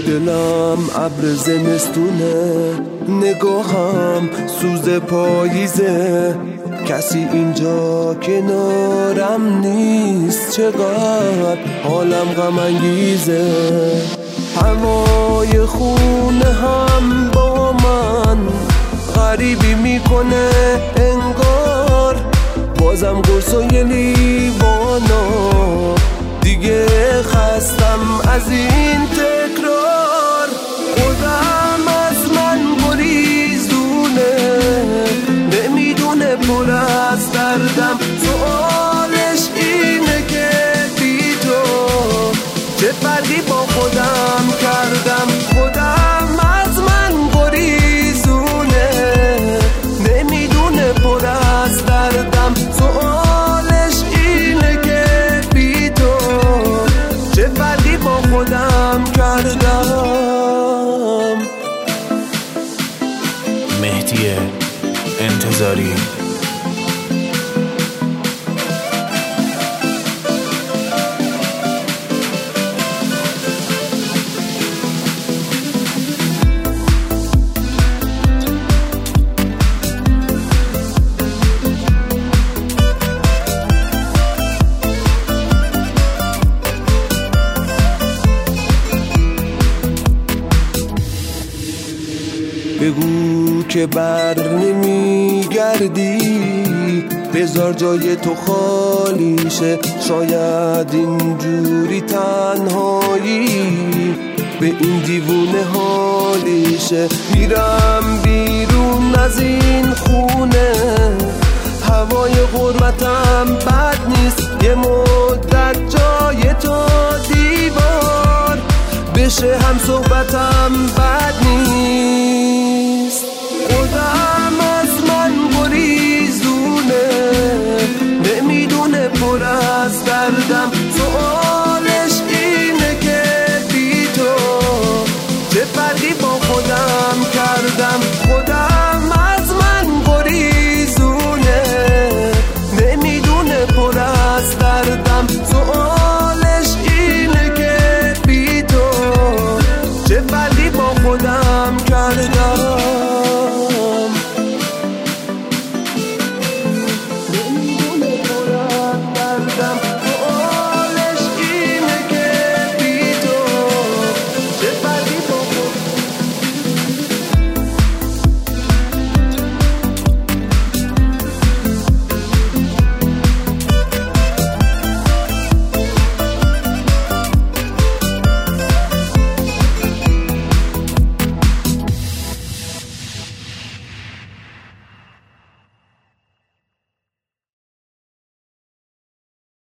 دلم ابر زمستونه، نگاهم سوز پاییزه، کسی اینجا کنارم نیست، چقدر حالم غم انگیزه. هوای خونه هم با من غریبی میکنه انگار، بازم قرصای لیوانا، دیگه خستم از این تکرار. خودم از من گریزونه، نمیدونه پر از دردم، سوالش اینه که بی تو چه فرقی با خودم کردم. خودم از من گریزونه، نمیدونه پر از دردم، سوالش اینه که بی تو چه فرقی با خودم کردم. مهدی انتظاری. بگو که بر نمیگردی، بذار جای تو خالی شه، شاید اینجوری تنهایی به این دیوونه حالی شه. میرم بیرون از این خونه، هوای غربتم بد نیست، یه مدت جای تو دیوار بشه، هم صحبتم بد نیست. خودم از من گریزونه، نمیدونه پر از دردم،